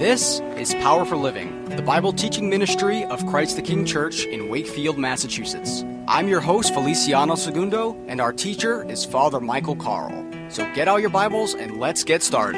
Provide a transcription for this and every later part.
This is Power for Living, the Bible teaching ministry of Christ the King Church in Wakefield, Massachusetts. I'm your host, Feliciano Segundo, and our teacher is Father Michael Carl. So get out your Bibles and let's get started.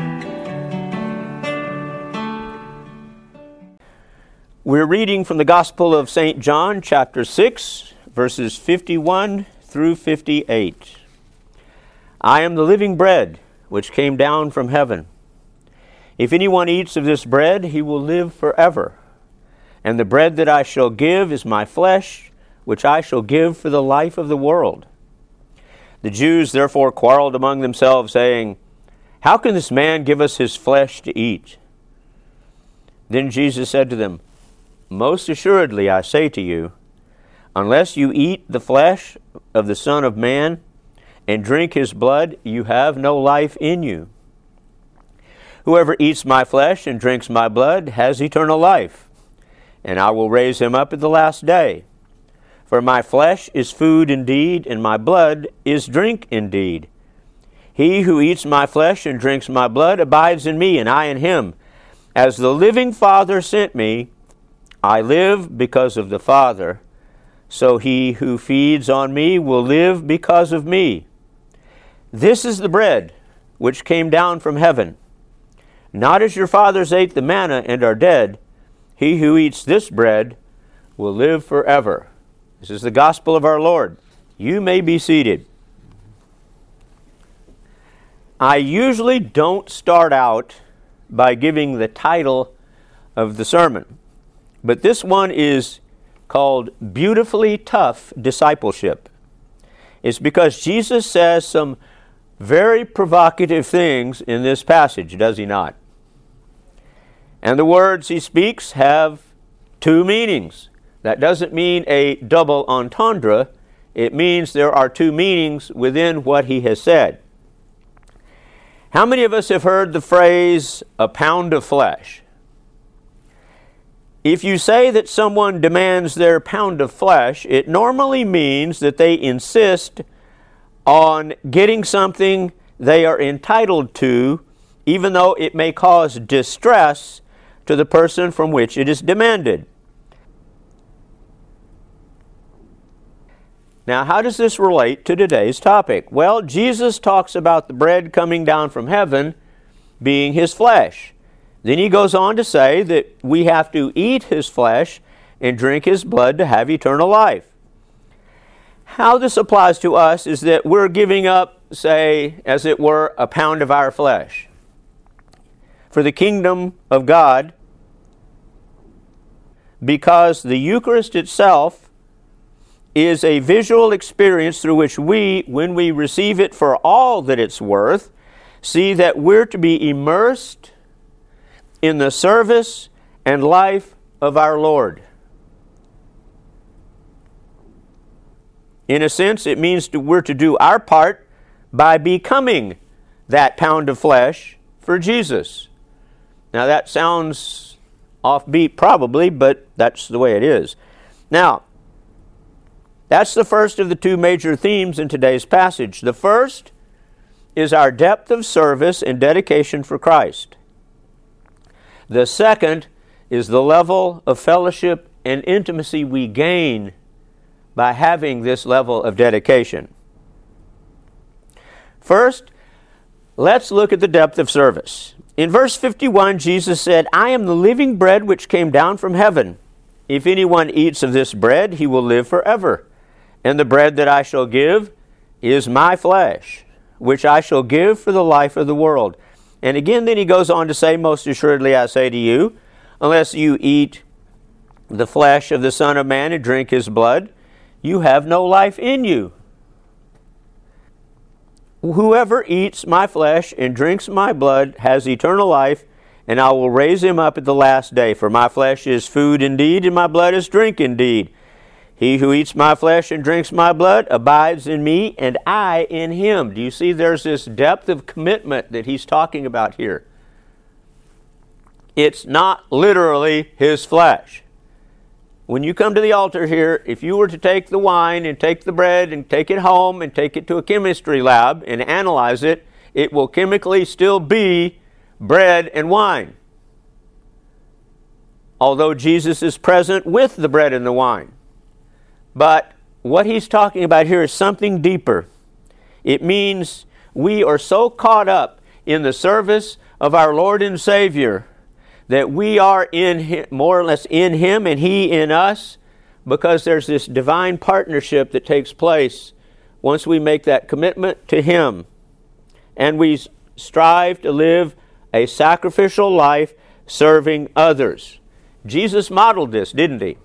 We're reading from the Gospel of St. John, chapter 6, verses 51 through 58. I am the living bread which came down from heaven. If anyone eats of this bread, he will live forever. And the bread that I shall give is my flesh, which I shall give for the life of the world. The Jews therefore quarreled among themselves, saying, How can this man give us his flesh to eat? Then Jesus said to them, Most assuredly I say to you, unless you eat the flesh of the Son of Man and drink his blood, you have no life in you. Whoever eats my flesh and drinks my blood has eternal life, and I will raise him up at the last day. For my flesh is food indeed, and my blood is drink indeed. He who eats my flesh and drinks my blood abides in me, and I in him. As the living Father sent me, I live because of the Father. So he who feeds on me will live because of me. This is the bread which came down from heaven. Not as your fathers ate the manna and are dead. He who eats this bread will live forever. This is the gospel of our Lord. You may be seated. I usually don't start out by giving the title of the sermon, but this one is called Beautifully Tough Discipleship. It's because Jesus says some very provocative things in this passage, does he not? And the words he speaks have two meanings. That doesn't mean a double entendre. It means there are two meanings within what he has said. How many of us have heard the phrase, a pound of flesh? If you say that someone demands their pound of flesh, it normally means that they insist on getting something they are entitled to, even though it may cause distress to the person from which it is demanded. Now, how does this relate to today's topic? Well, Jesus talks about the bread coming down from heaven being his flesh. Then he goes on to say that we have to eat his flesh and drink his blood to have eternal life. How this applies to us is that we're giving up, say, as it were, a pound of our flesh for the kingdom of God, because the Eucharist itself is a visual experience through which we, when we receive it for all that it's worth, see that we're to be immersed in the service and life of our Lord. In a sense, it means we're to do our part by becoming that pound of flesh for Jesus. Now that sounds offbeat probably, but that's the way it is. Now, that's the first of the two major themes in today's passage. The first is our depth of service and dedication for Christ. The second is the level of fellowship and intimacy we gain by having this level of dedication. First, let's look at the depth of service. In verse 51, Jesus said, I am the living bread which came down from heaven. If anyone eats of this bread, he will live forever. And the bread that I shall give is my flesh, which I shall give for the life of the world. And again, then he goes on to say, Most assuredly I say to you, unless you eat the flesh of the Son of Man and drink his blood, you have no life in you. Whoever eats my flesh and drinks my blood has eternal life, and I will raise him up at the last day. For my flesh is food indeed, and my blood is drink indeed. He who eats my flesh and drinks my blood abides in me, and I in him. Do you see there's this depth of commitment that he's talking about here? It's not literally his flesh. When you come to the altar here, if you were to take the wine and take the bread and take it home and take it to a chemistry lab and analyze it, it will chemically still be bread and wine. although Jesus is present with the bread and the wine. But what he's talking about here is something deeper. It means we are so caught up in the service of our Lord and Savior that we are in him, more or less in Him and He in us, because there's this divine partnership that takes place once we make that commitment to Him. And we strive to live a sacrificial life serving others. Jesus modeled this, didn't He?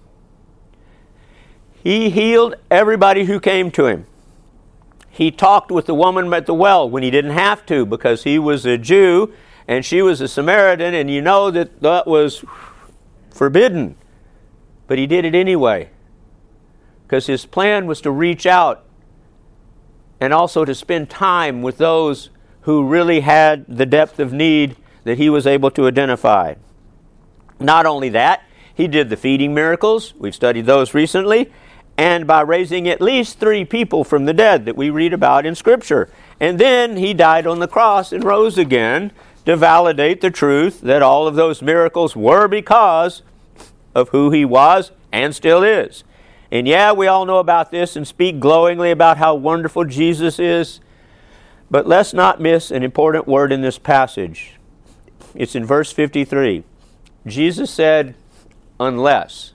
He healed everybody who came to Him. He talked with the woman at the well when He didn't have to, because He was a Jew and she was a Samaritan, and you know that was forbidden. But He did it anyway, because His plan was to reach out and also to spend time with those who really had the depth of need that He was able to identify. Not only that, He did the feeding miracles. We've studied those recently. And by raising at least 3 people from the dead that we read about in Scripture. And then He died on the cross and rose again to validate the truth that all of those miracles were because of who He was and still is. And yeah, we all know about this and speak glowingly about how wonderful Jesus is. But let's not miss an important word in this passage. It's in verse 53. Jesus said, unless.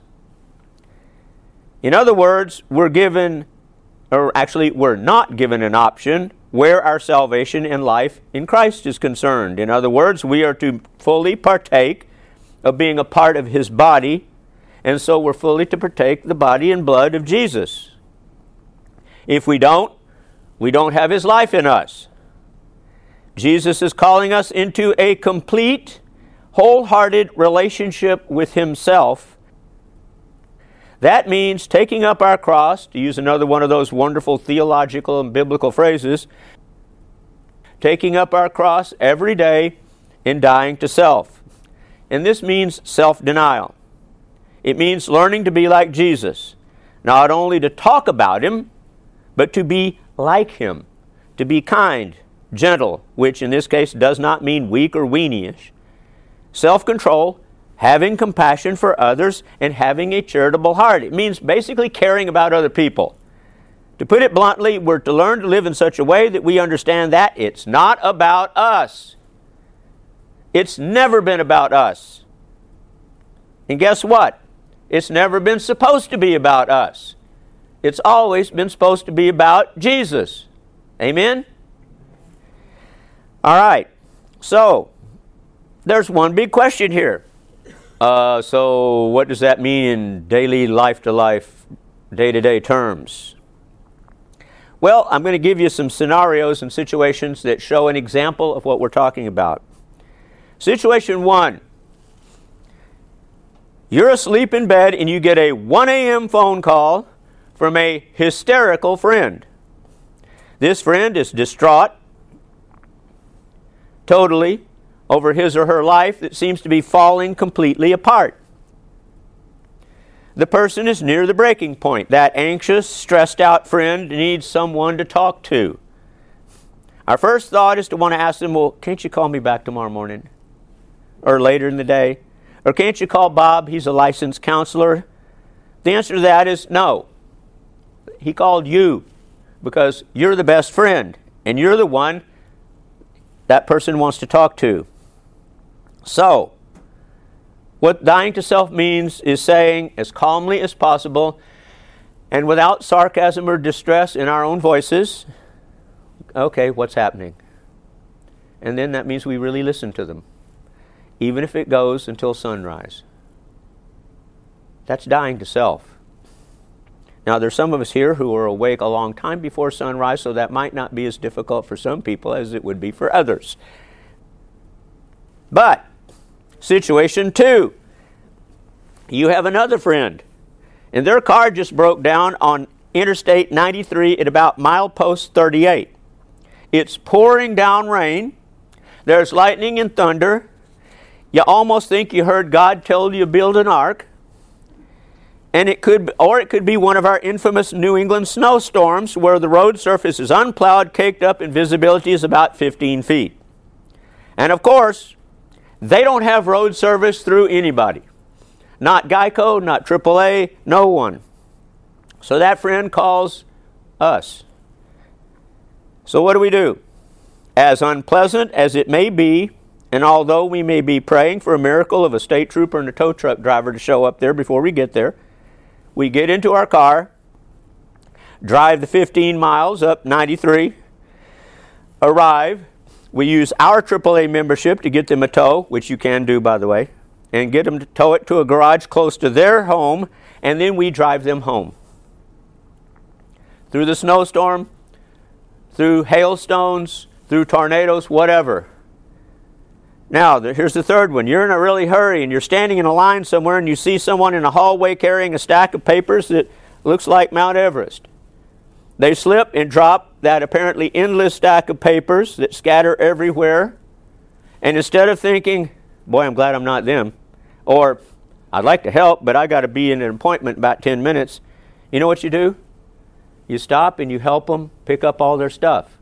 In other words, we're not given an option where our salvation and life in Christ is concerned. In other words, we are to fully partake of being a part of His body, and so we're fully to partake the body and blood of Jesus. If we don't have His life in us. Jesus is calling us into a complete, wholehearted relationship with Himself. That means taking up our cross, to use another one of those wonderful theological and biblical phrases, taking up our cross every day and dying to self. And this means self-denial. It means learning to be like Jesus, not only to talk about Him, but to be like Him, to be kind, gentle, which in this case does not mean weak or weenie-ish, self-control, having compassion for others, and having a charitable heart. It means basically caring about other people. To put it bluntly, we're to learn to live in such a way that we understand that it's not about us. It's never been about us. And guess what? It's never been supposed to be about us. It's always been supposed to be about Jesus. Amen? All right. So, there's one big question here. So what does that mean in daily life-to-life, day-to-day terms? Well, I'm going to give you some scenarios and situations that show an example of what we're talking about. Situation 1. You're asleep in bed and you get a 1 a.m. phone call from a hysterical friend. This friend is distraught, totally, over his or her life that seems to be falling completely apart. The person is near the breaking point. That anxious, stressed out friend needs someone to talk to. Our first thought is to want to ask them, well, can't you call me back tomorrow morning? Or later in the day? Or can't you call Bob? He's a licensed counselor. The answer to that is no. He called you because you're the best friend and you're the one that person wants to talk to. So, what dying to self means is saying as calmly as possible and without sarcasm or distress in our own voices, okay, what's happening? And then that means we really listen to them, even if it goes until sunrise. That's dying to self. Now, there's some of us here who are awake a long time before sunrise, so that might not be as difficult for some people as it would be for others. But, situation 2. You have another friend, and their car just broke down on Interstate 93 at about milepost 38. It's pouring down rain. There's lightning and thunder. You almost think you heard God tell you to build an ark. And it could be one of our infamous New England snowstorms where the road surface is unplowed, caked up, and visibility is about 15 feet. And of course, they don't have road service through anybody. Not Geico, not AAA, no one. So that friend calls us. So what do? As unpleasant as it may be, and although we may be praying for a miracle of a state trooper and a tow truck driver to show up there before we get there, we get into our car, drive the 15 miles up 93, arrive. We use our AAA membership to get them a tow, which you can do, by the way, and get them to tow it to a garage close to their home, and then we drive them home. Through the snowstorm, through hailstones, through tornadoes, whatever. Now, here's the third one. You're in a really hurry and you're standing in a line somewhere and you see someone in a hallway carrying a stack of papers that looks like Mount Everest. They slip and drop that apparently endless stack of papers that scatter everywhere. And instead of thinking, boy, I'm glad I'm not them, or I'd like to help, but I got to be in an appointment in about 10 minutes, you know what you do? You stop and you help them pick up all their stuff.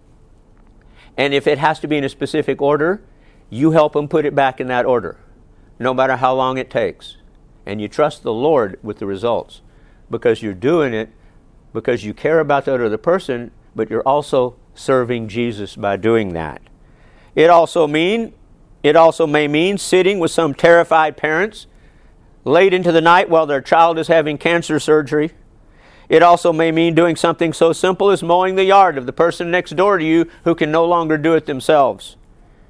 And if it has to be in a specific order, you help them put it back in that order, no matter how long it takes. And you trust the Lord with the results, because you're doing it because you care about that other person, but you're also serving Jesus by doing that. It also may mean sitting with some terrified parents late into the night while their child is having cancer surgery. It also may mean doing something so simple as mowing the yard of the person next door to you who can no longer do it themselves.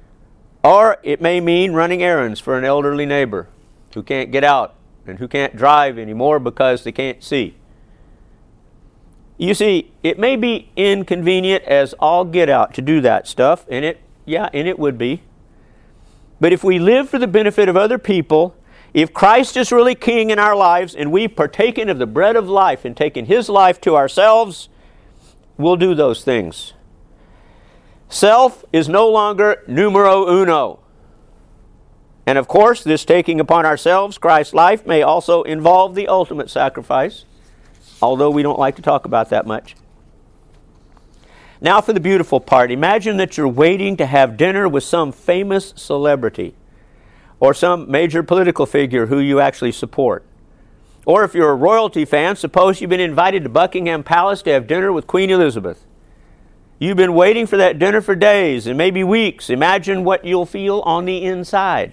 Or it may mean running errands for an elderly neighbor who can't get out and who can't drive anymore because they can't see. You see, it may be inconvenient as all get out to do that stuff, and it would be. But if we live for the benefit of other people, if Christ is really king in our lives and we've partaken of the bread of life and taken His life to ourselves, we'll do those things. Self is no longer numero uno. And of course, this taking upon ourselves Christ's life may also involve the ultimate sacrifice, although we don't like to talk about that much. Now for the beautiful part. Imagine that you're waiting to have dinner with some famous celebrity or some major political figure who you actually support. Or if you're a royalty fan, suppose you've been invited to Buckingham Palace to have dinner with Queen Elizabeth. You've been waiting for that dinner for days and maybe weeks. Imagine what you'll feel on the inside.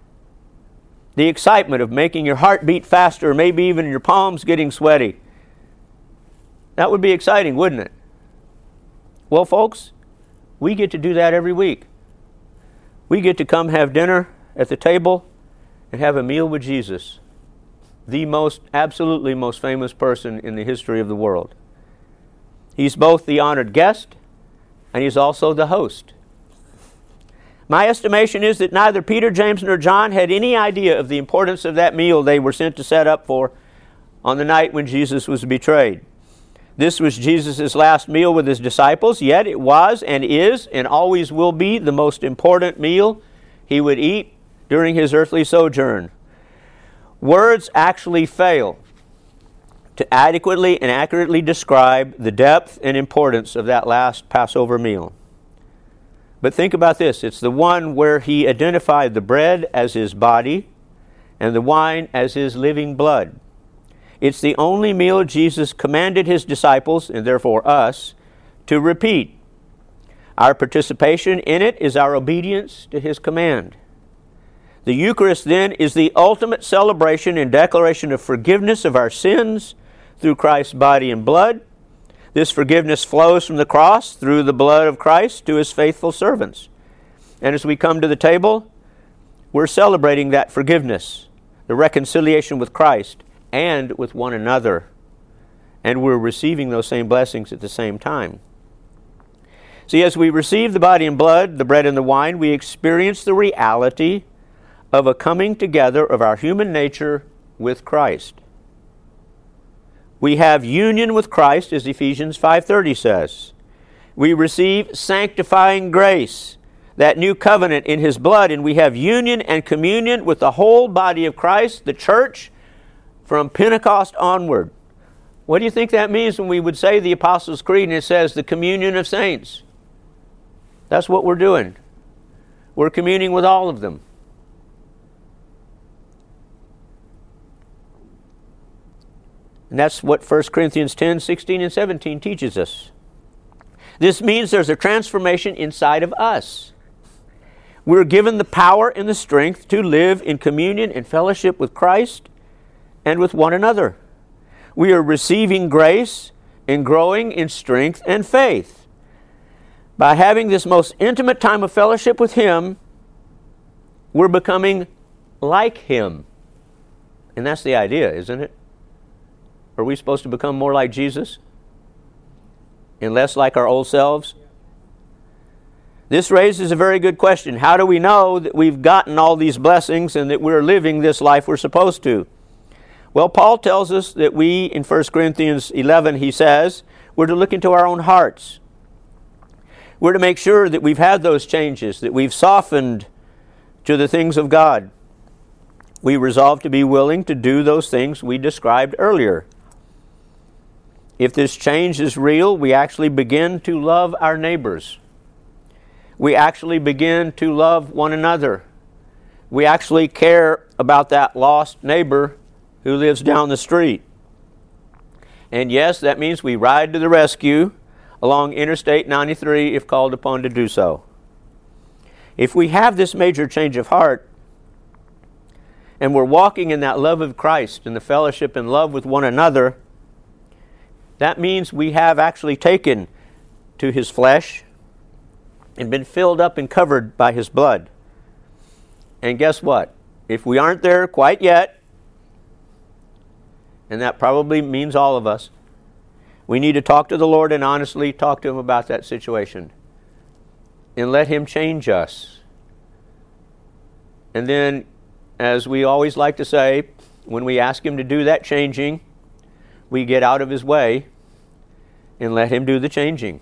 The excitement of making your heart beat faster, maybe even your palms getting sweaty. That would be exciting, wouldn't it? Well, folks, we get to do that every week. We get to come have dinner at the table and have a meal with Jesus, the absolutely most famous person in the history of the world. He's both the honored guest and He's also the host. My estimation is that neither Peter, James, nor John had any idea of the importance of that meal they were sent to set up for on the night when Jesus was betrayed. This was Jesus' last meal with His disciples, yet it was and is and always will be the most important meal He would eat during His earthly sojourn. Words actually fail to adequately and accurately describe the depth and importance of that last Passover meal. But think about this. It's the one where He identified the bread as His body and the wine as His living blood. It's the only meal Jesus commanded His disciples, and therefore us, to repeat. Our participation in it is our obedience to His command. The Eucharist, then, is the ultimate celebration and declaration of forgiveness of our sins through Christ's body and blood. This forgiveness flows from the cross through the blood of Christ to His faithful servants. And as we come to the table, we're celebrating that forgiveness, the reconciliation with Christ and with one another. And we're receiving those same blessings at the same time. See, as we receive the body and blood, the bread and the wine, we experience the reality of a coming together of our human nature with Christ. We have union with Christ, as Ephesians 5:30 says. We receive sanctifying grace, that new covenant in His blood, and we have union and communion with the whole body of Christ, the church, from Pentecost onward. What do you think that means when we would say the Apostles' Creed and it says the communion of saints? That's what we're doing. We're communing with all of them. And that's what 1 Corinthians 10, 16, and 17 teaches us. This means there's a transformation inside of us. We're given the power and the strength to live in communion and fellowship with Christ and with one another. We are receiving grace and growing in strength and faith. By having this most intimate time of fellowship with Him, we're becoming like Him. And that's the idea, isn't it? Are we supposed to become more like Jesus and less like our old selves? This raises a very good question. How do we know that we've gotten all these blessings and that we're living this life we're supposed to? Well, Paul tells us that we, in 1 Corinthians 11, he says, we're to look into our own hearts. We're to make sure that we've had those changes, that we've softened to the things of God. We resolve to be willing to do those things we described earlier. If this change is real, we actually begin to love our neighbors. We actually begin to love one another. We actually care about that lost neighbor who lives down the street. And yes, that means we ride to the rescue along Interstate 93 if called upon to do so. If we have this major change of heart, and we're walking in that love of Christ, in the fellowship and love with one another, that means we have actually taken to His flesh and been filled up and covered by His blood. And guess what? If we aren't there quite yet, and that probably means all of us, we need to talk to the Lord and honestly talk to Him about that situation. And let Him change us. And then, as we always like to say, when we ask Him to do that changing, we get out of His way and let Him do the changing.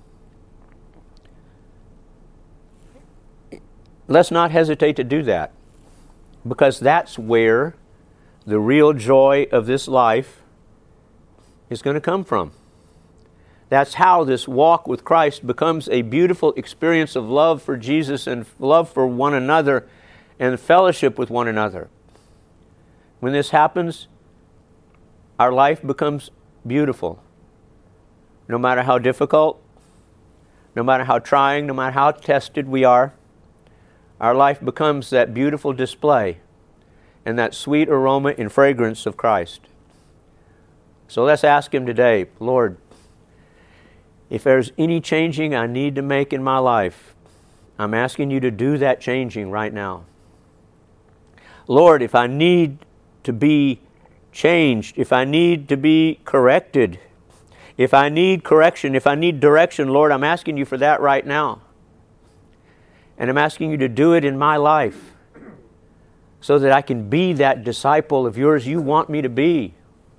Let's not hesitate to do that, because that's where the real joy of this life is going to come from. That's how this walk with Christ becomes a beautiful experience of love for Jesus and love for one another and fellowship with one another. When this happens, our life becomes beautiful. No matter how difficult, no matter how trying, no matter how tested we are, our life becomes that beautiful display and that sweet aroma and fragrance of Christ. So let's ask Him today, Lord, if there's any changing I need to make in my life, I'm asking You to do that changing right now. Lord, if I need to be changed, if I need to be corrected, if I need correction, if I need direction, Lord, I'm asking You for that right now. And I'm asking You to do it in my life so that I can be that disciple of Yours You want me to be.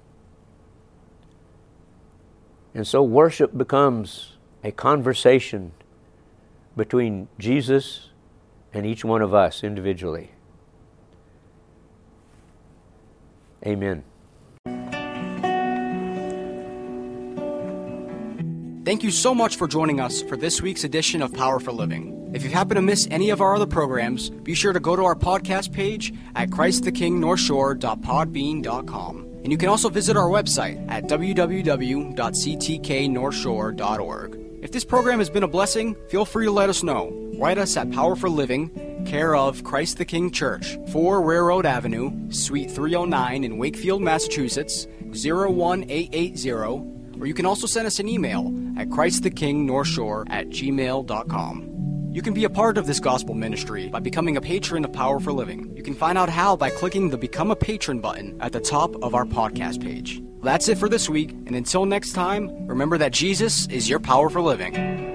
And so worship becomes a conversation between Jesus and each one of us individually. Amen. Thank you so much for joining us for this week's edition of Power for Living. If you happen to miss any of our other programs, be sure to go to our podcast page at ChristTheKingNorthshore.podbean.com. And you can also visit our website at www.ctknorthshore.org. If this program has been a blessing, feel free to let us know. Write us at Power for Living, care of Christ the King Church, 4 Railroad Avenue, Suite 309 in Wakefield, Massachusetts, 01880, or you can also send us an email at ChristTheKingNorthshore@gmail.com. You can be a part of this gospel ministry by becoming a patron of Power for Living. You can find out how by clicking the Become a Patron button at the top of our podcast page. That's it for this week, and until next time, remember that Jesus is your power for living.